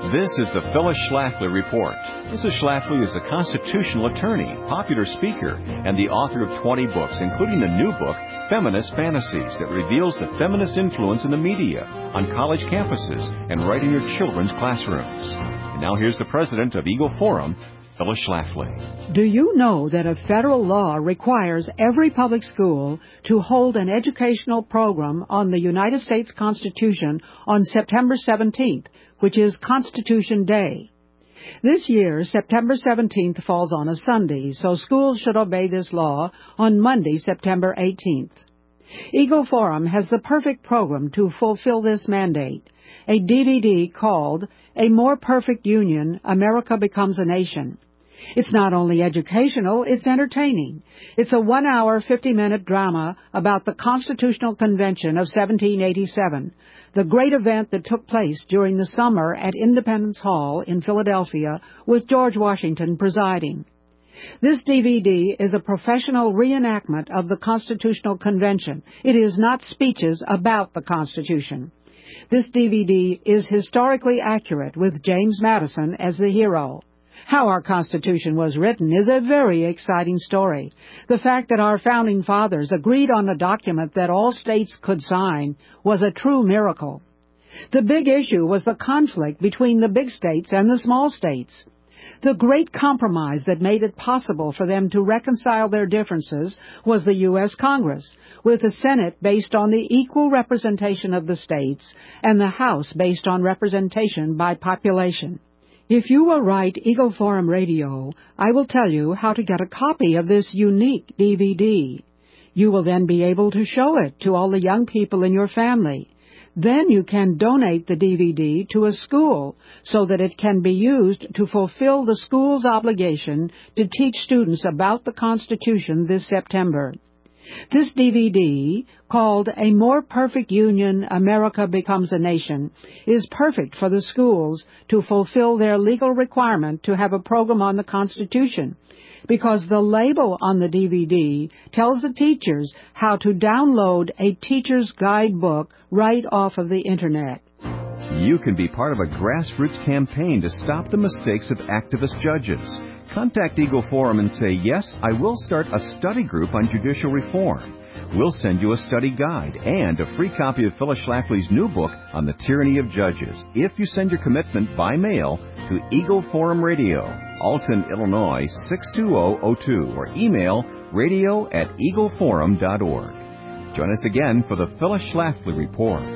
This is the Phyllis Schlafly Report. Mrs. Schlafly is a constitutional attorney, popular speaker, and the author of 20 books, including the new book, Feminist Fantasies, that reveals the feminist influence in the media, on college campuses, and right in your children's classrooms. And now here's the president of Eagle Forum, Phyllis Schlafly. Do you know that a federal law requires every public school to hold an educational program on the United States Constitution on September 17th, which is Constitution Day? This year, September 17th falls on a Sunday, so schools should obey this law on Monday, September 18th. Eagle Forum has the perfect program to fulfill this mandate, a DVD called A More Perfect Union, America Becomes a Nation. It's not only educational, it's entertaining. It's a 1-hour, 50-minute drama about the Constitutional Convention of 1787, the great event that took place during the summer at Independence Hall in Philadelphia with George Washington presiding. This DVD is a professional reenactment of the Constitutional Convention. It is not speeches about the Constitution. This DVD is historically accurate with James Madison as the hero. How our Constitution was written is a very exciting story. The fact that our founding fathers agreed on a document that all states could sign was a true miracle. The big issue was the conflict between the big states and the small states. The great compromise that made it possible for them to reconcile their differences was the U.S. Congress, with the Senate based on the equal representation of the states and the House based on representation by population. If you will write Eagle Forum Radio, I will tell you how to get a copy of this unique DVD. You will then be able to show it to all the young people in your family. Then you can donate the DVD to a school so that it can be used to fulfill the school's obligation to teach students about the Constitution this September. This DVD, called A More Perfect Union, America Becomes a Nation, is perfect for the schools to fulfill their legal requirement to have a program on the Constitution, because the label on the DVD tells the teachers how to download a teacher's guidebook right off of the Internet. You can be part of a grassroots campaign to stop the mistakes of activist judges. Contact Eagle Forum and say, yes, I will start a study group on judicial reform. We'll send you a study guide and a free copy of Phyllis Schlafly's new book on the tyranny of judges if you send your commitment by mail to Eagle Forum Radio, Alton, Illinois, 62002, or email radio@eagleforum.org. Join us again for the Phyllis Schlafly Report.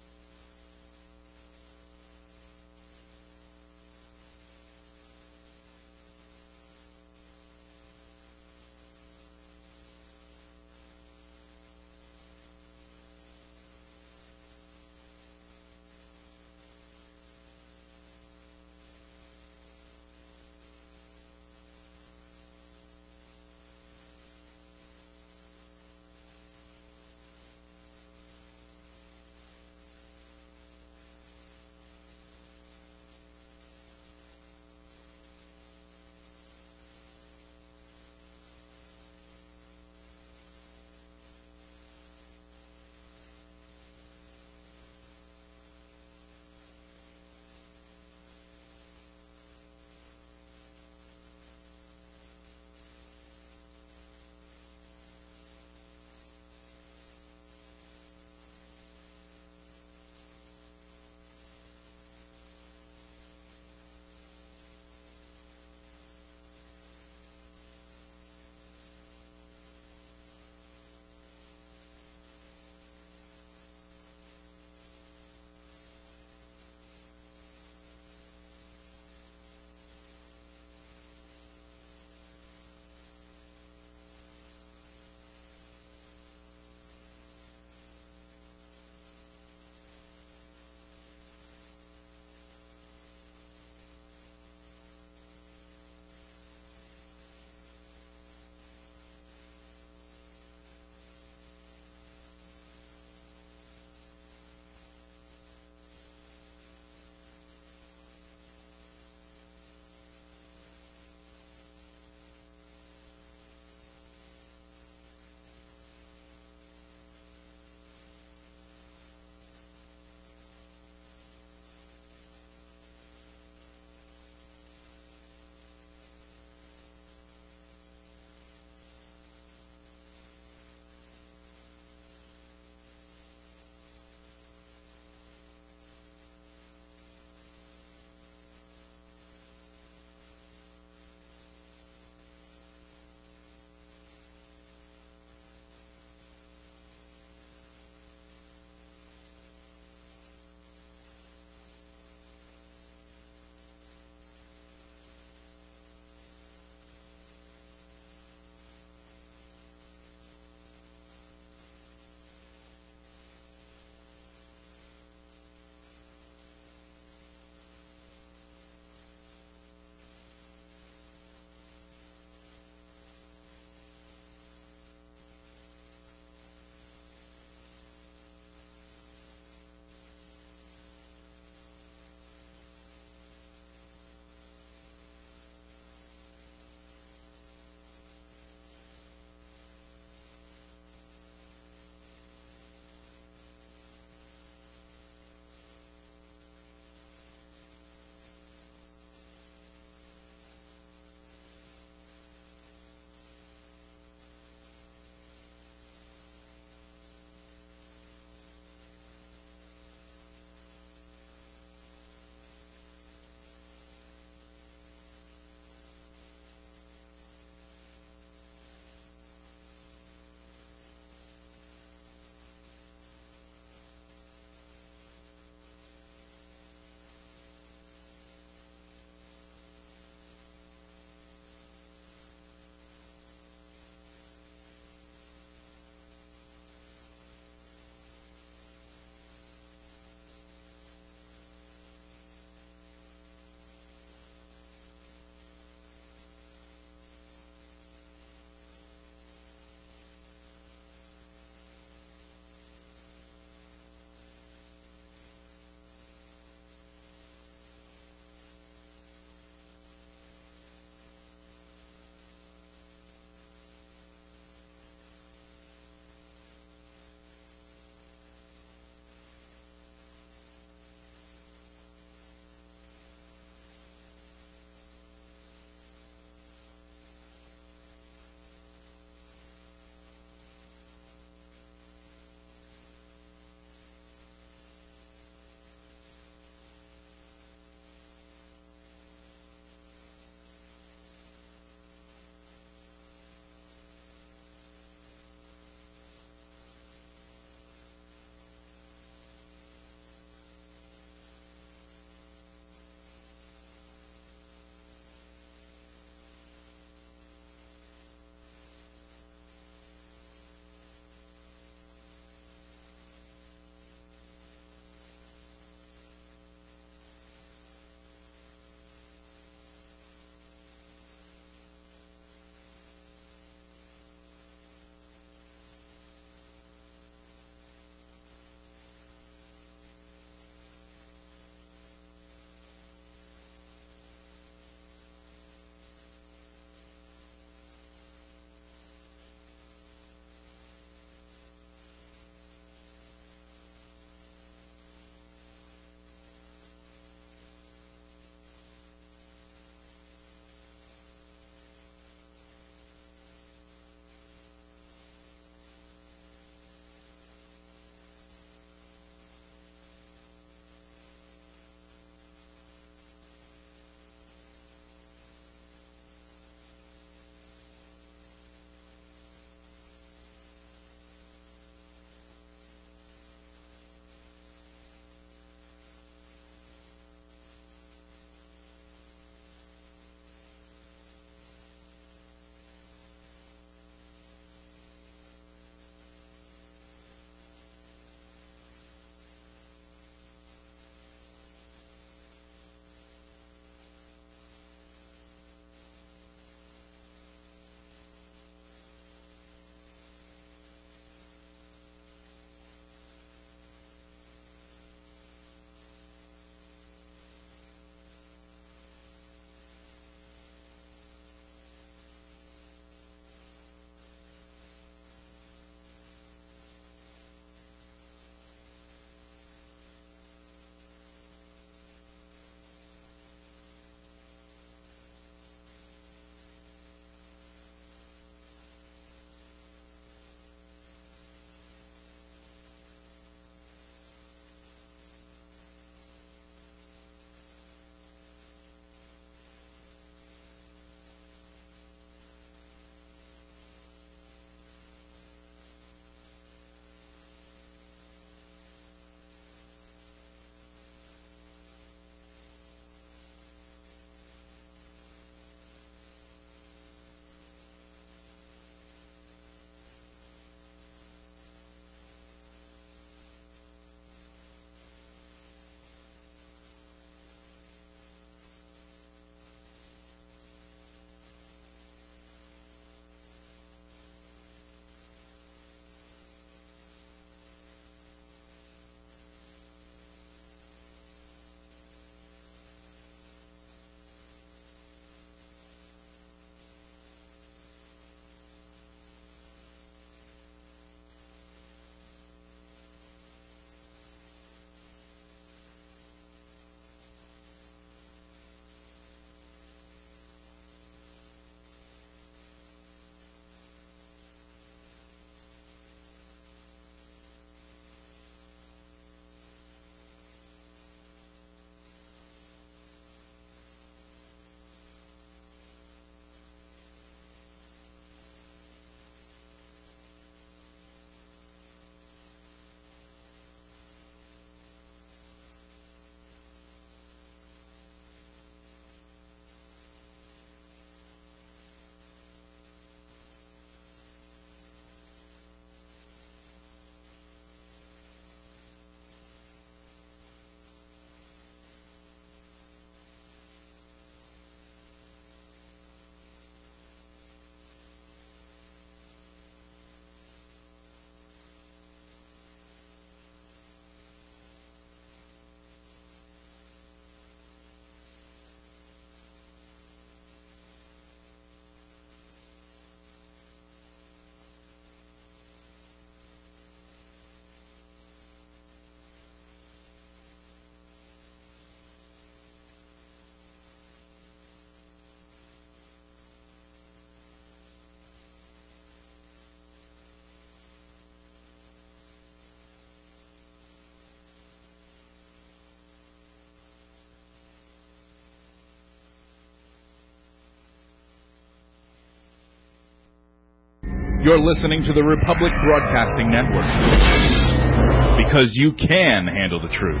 You're listening to the Republic Broadcasting Network. Because you can handle the truth.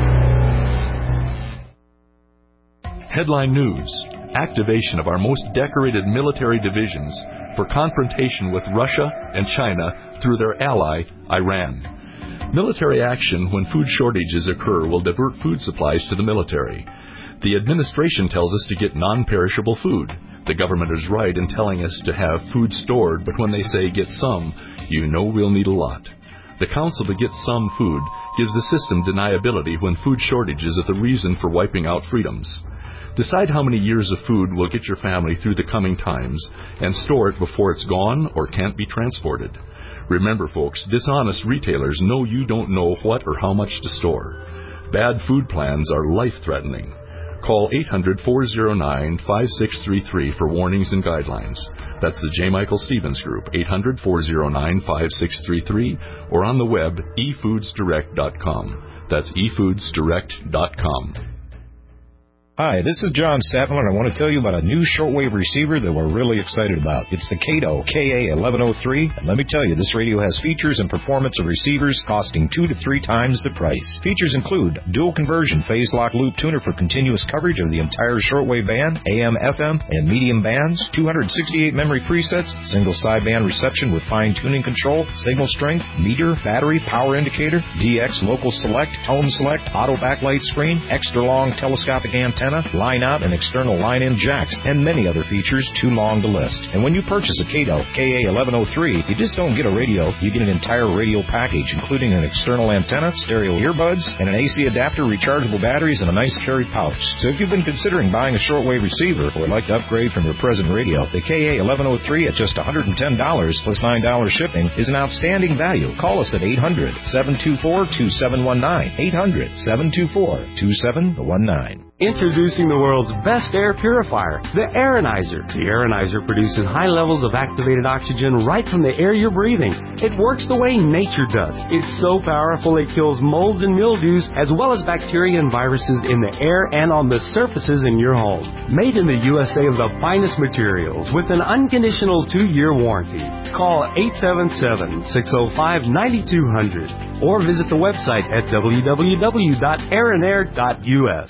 Headline news: activation of our most decorated military divisions for confrontation with Russia and China through their ally, Iran. Military action when food shortages occur will divert food supplies to the military. The administration tells us to get non-perishable food. The government is right in telling us to have food stored, but when they say get some, you know we'll need a lot. The counsel to get some food gives the system deniability when food shortages are the reason for wiping out freedoms. Decide how many years of food will get your family through the coming times and store it before it's gone or can't be transported. Remember, folks, dishonest retailers know you don't know what or how much to store. Bad food plans are life-threatening. Call 800-409-5633 for warnings and guidelines. That's the J. Michael Stevens Group, 800-409-5633, or on the web, efoodsdirect.com. That's efoodsdirect.com. Hi, this is John Statler, and I want to tell you about a new shortwave receiver that we're really excited about. It's the Kato KA1103, and let me tell you, this radio has features and performance of receivers costing 2 to 3 times the price. Features include dual conversion phase lock loop tuner for continuous coverage of the entire shortwave band, AM, FM, and medium bands, 268 memory presets, single sideband reception with fine-tuning control, signal strength, meter, battery, power indicator, DX local select, tone select, auto backlight screen, extra long telescopic antenna, line out and external line-in jacks, and many other features too long to list. And when you purchase a Kato KA1103, you just don't get a radio, you get an entire radio package, including an external antenna, stereo earbuds, and an AC adapter, rechargeable batteries, and a nice carry pouch. So if you've been considering buying a shortwave receiver or would like to upgrade from your present radio, the KA1103 at just $110 plus $9 shipping is an outstanding value. Call us at 800-724-2719, 800-724-2719. Introducing the world's best air purifier, the Aeronizer. The Aeronizer produces high levels of activated oxygen right from the air you're breathing. It works the way nature does. It's so powerful it kills molds and mildews as well as bacteria and viruses in the air and on the surfaces in your home. Made in the USA of the finest materials with an unconditional 2-year warranty. Call 877-605-9200 or visit the website at www.aeronair.us.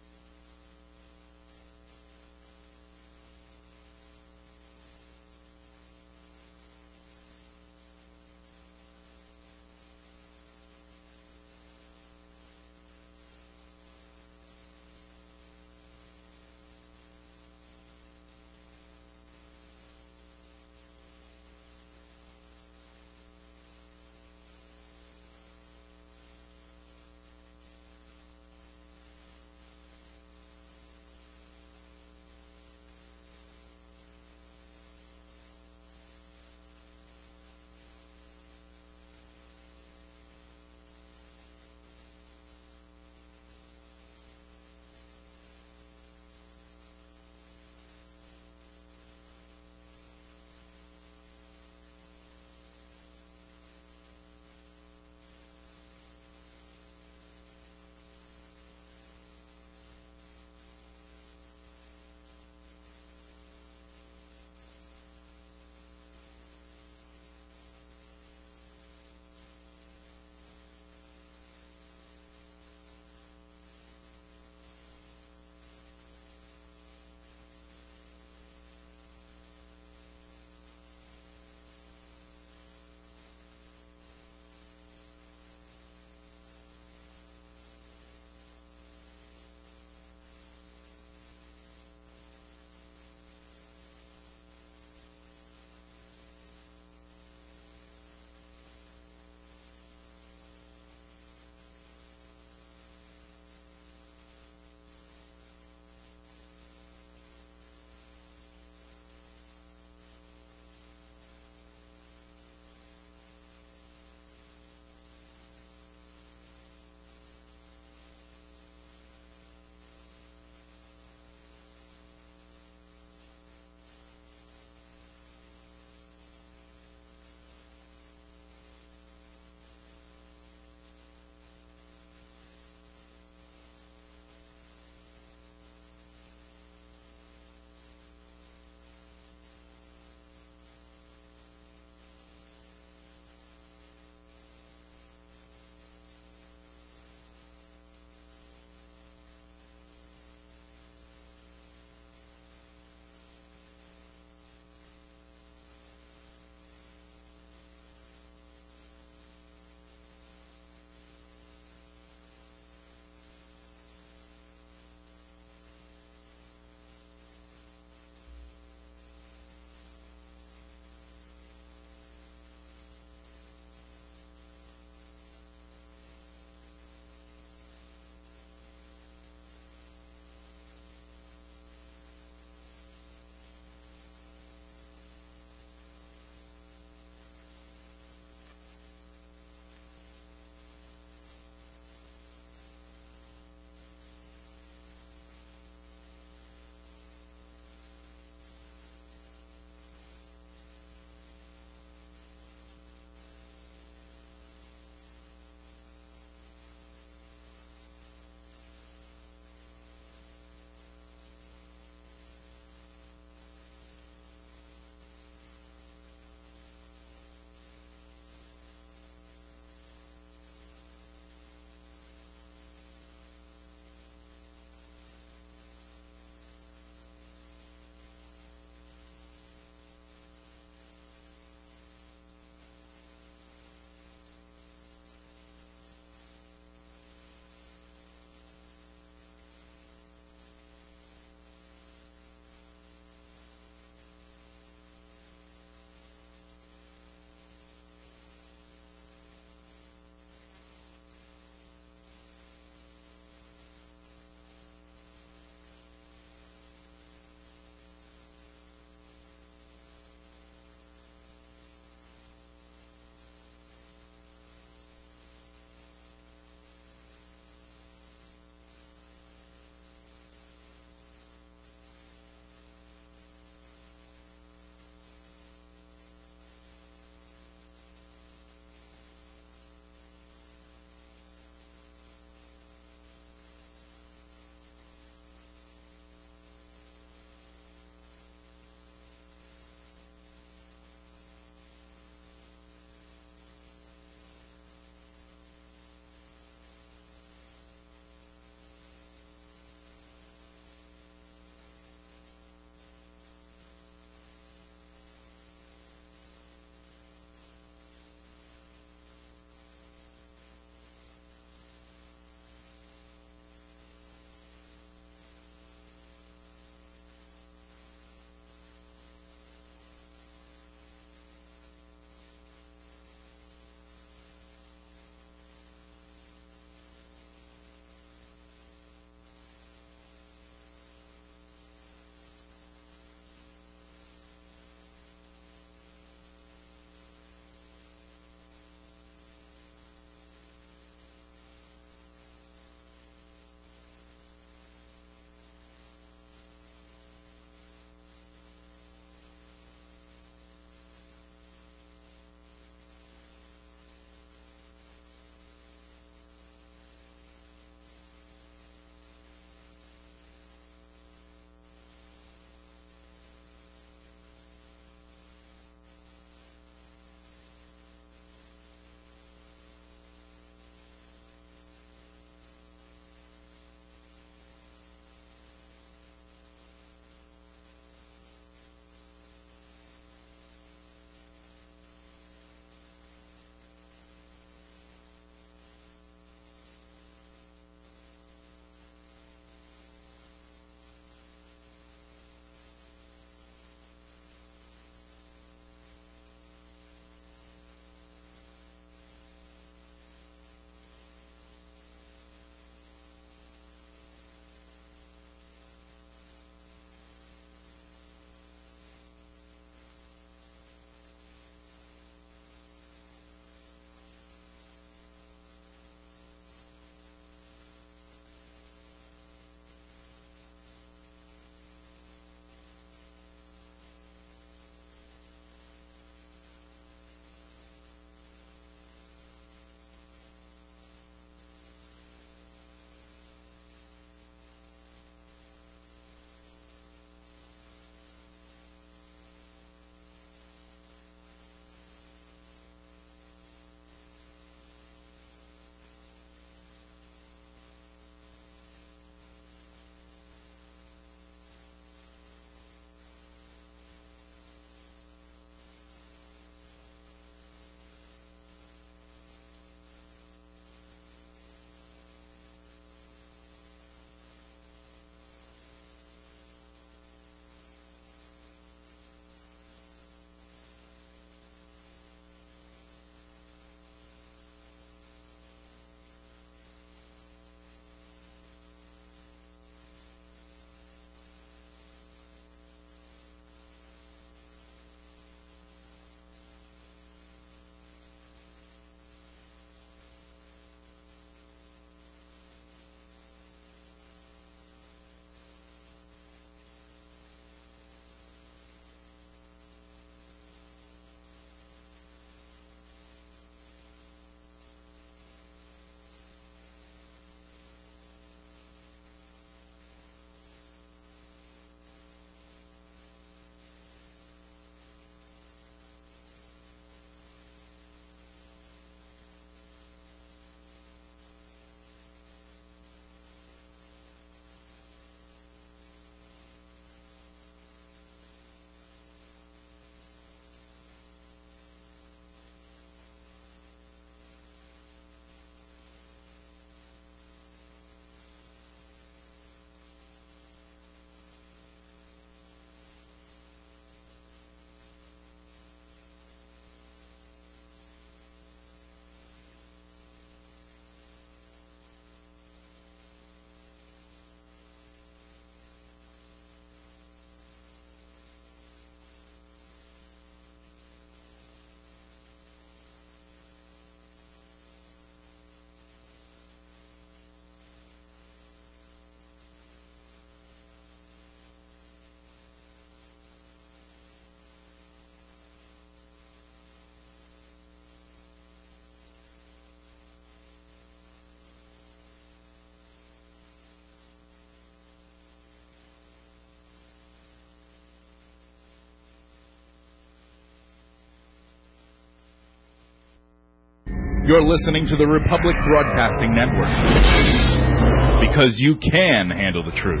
You're listening to the Republic Broadcasting Network. Because you can handle the truth.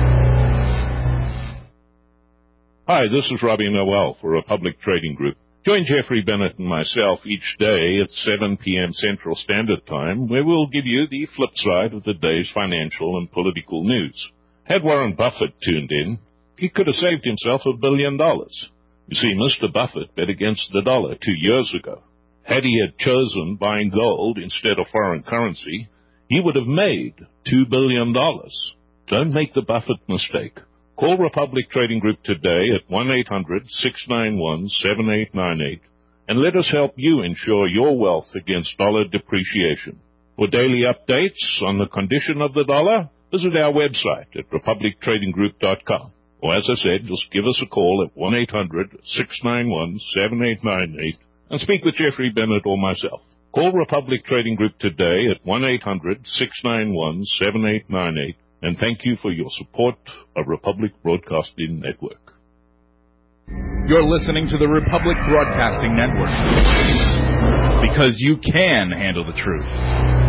Hi, this is Robbie Noel for Republic Trading Group. Join Jeffrey Bennett and myself each day at 7 p.m. Central Standard Time, where we'll give you the flip side of the day's financial and political news. Had Warren Buffett tuned in, he could have saved himself $1 billion. You see, Mr. Buffett bet against the dollar 2 years ago. Had he had chosen buying gold instead of foreign currency, he would have made $2 billion. Don't make the Buffett mistake. Call Republic Trading Group today at 1-800-691-7898 and let us help you ensure your wealth against dollar depreciation. For daily updates on the condition of the dollar, visit our website at republictradinggroup.com. Or as I said, just give us a call at 1-800-691-7898 and speak with Jeffrey Bennett or myself. Call Republic Trading Group today at 1-800-691-7898, and thank you for your support of Republic Broadcasting Network. You're listening to the Republic Broadcasting Network. Because you can handle the truth.